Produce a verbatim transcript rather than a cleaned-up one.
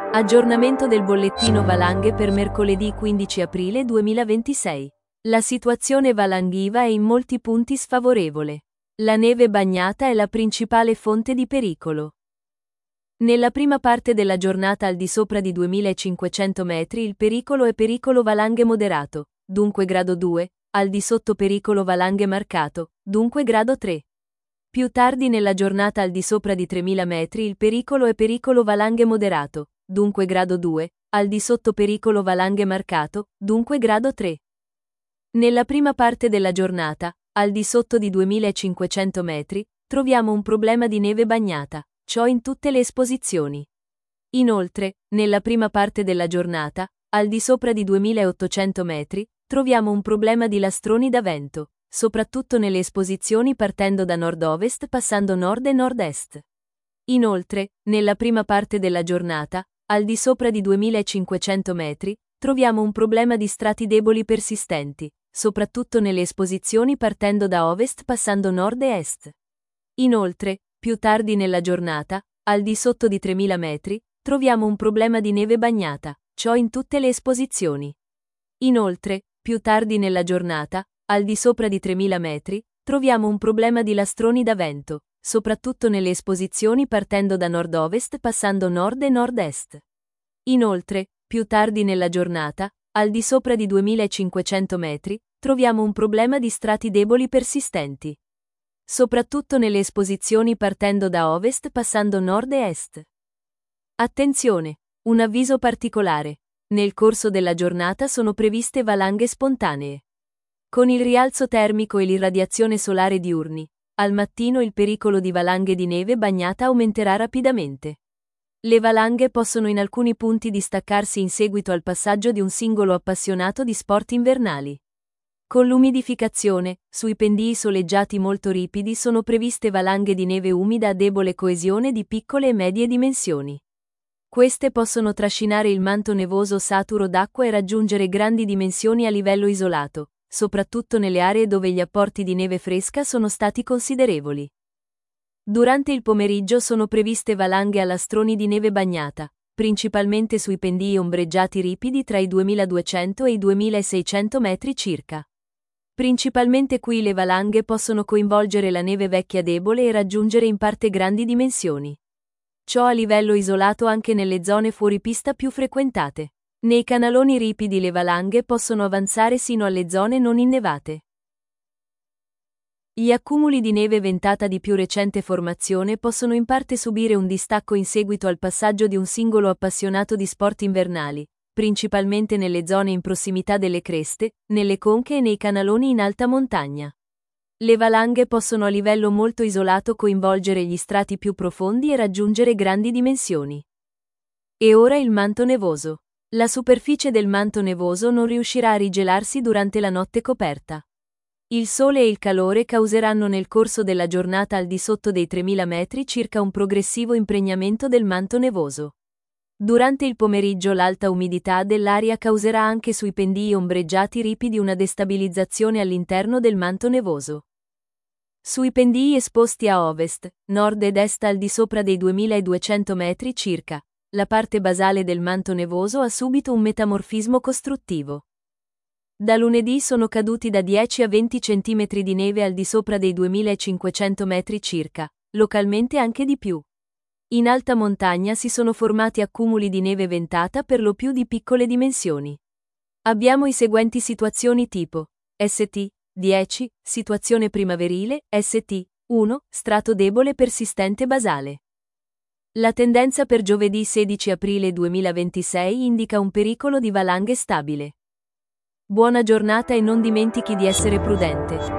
Aggiornamento del bollettino valanghe per mercoledì quindici aprile duemilaventisei. La situazione valanghiva è in molti punti sfavorevole. La neve bagnata è la principale fonte di pericolo. Nella prima parte della giornata al di sopra di duemilacinquecento metri il pericolo è pericolo valanghe moderato, dunque grado due, al di sotto pericolo valanghe marcato, dunque grado tre. Più tardi nella giornata al di sopra di tremila metri il pericolo è pericolo valanghe moderato, dunque grado due, al di sotto pericolo valanghe marcato, dunque grado tre. Nella prima parte della giornata, al di sotto di duemilacinquecento metri, troviamo un problema di neve bagnata, ciò in tutte le esposizioni. Inoltre, nella prima parte della giornata, al di sopra di duemilaottocento metri, troviamo un problema di lastroni da vento, soprattutto nelle esposizioni partendo da nord-ovest passando nord e nord-est. Inoltre, nella prima parte della giornata, al di sopra di duemilacinquecento metri, troviamo un problema di strati deboli persistenti, soprattutto nelle esposizioni partendo da ovest passando nord e est. Inoltre, più tardi nella giornata, al di sotto di tremila metri, troviamo un problema di neve bagnata, ciò in tutte le esposizioni. Inoltre, più tardi nella giornata, al di sopra di tremila metri, troviamo un problema di lastroni da vento, soprattutto nelle esposizioni partendo da nord-ovest passando nord e nord-est. Inoltre, più tardi nella giornata, al di sopra di duemilacinquecento metri, troviamo un problema di strati deboli persistenti, soprattutto nelle esposizioni partendo da ovest passando nord e est. Attenzione! Un avviso particolare. Nel corso della giornata sono previste valanghe spontanee. Con il rialzo termico e l'irradiazione solare diurni, al mattino il pericolo di valanghe di neve bagnata aumenterà rapidamente. Le valanghe possono in alcuni punti distaccarsi in seguito al passaggio di un singolo appassionato di sport invernali. Con l'umidificazione, sui pendii soleggiati molto ripidi sono previste valanghe di neve umida a debole coesione di piccole e medie dimensioni. Queste possono trascinare il manto nevoso saturo d'acqua e raggiungere grandi dimensioni a livello isolato, soprattutto nelle aree dove gli apporti di neve fresca sono stati considerevoli. Durante il pomeriggio sono previste valanghe a lastroni di neve bagnata, principalmente sui pendii ombreggiati ripidi tra i duemiladuecento e i duemilaseicento metri circa. Principalmente qui le valanghe possono coinvolgere la neve vecchia debole e raggiungere in parte grandi dimensioni. Ciò a livello isolato anche nelle zone fuori pista più frequentate. Nei canaloni ripidi le valanghe possono avanzare sino alle zone non innevate. Gli accumuli di neve ventata di più recente formazione possono in parte subire un distacco in seguito al passaggio di un singolo appassionato di sport invernali, principalmente nelle zone in prossimità delle creste, nelle conche e nei canaloni in alta montagna. Le valanghe possono a livello molto isolato coinvolgere gli strati più profondi e raggiungere grandi dimensioni. E ora il manto nevoso. La superficie del manto nevoso non riuscirà a rigelarsi durante la notte coperta. Il sole e il calore causeranno nel corso della giornata al di sotto dei tremila metri circa un progressivo impregnamento del manto nevoso. Durante il pomeriggio l'alta umidità dell'aria causerà anche sui pendii ombreggiati ripidi una destabilizzazione all'interno del manto nevoso. Sui pendii esposti a ovest, nord ed est al di sopra dei duemiladuecento metri circa, la parte basale del manto nevoso ha subito un metamorfismo costruttivo. Da lunedì sono caduti da dieci a venti centimetri di neve al di sopra dei duemilacinquecento metri circa, localmente anche di più. In alta montagna si sono formati accumuli di neve ventata per lo più di piccole dimensioni. Abbiamo i seguenti situazioni tipo S T dieci, situazione primaverile, S T uno, strato debole persistente basale. La tendenza per giovedì sedici aprile duemilaventisei indica un pericolo di valanghe stabile. Buona giornata e non dimentichi di essere prudente.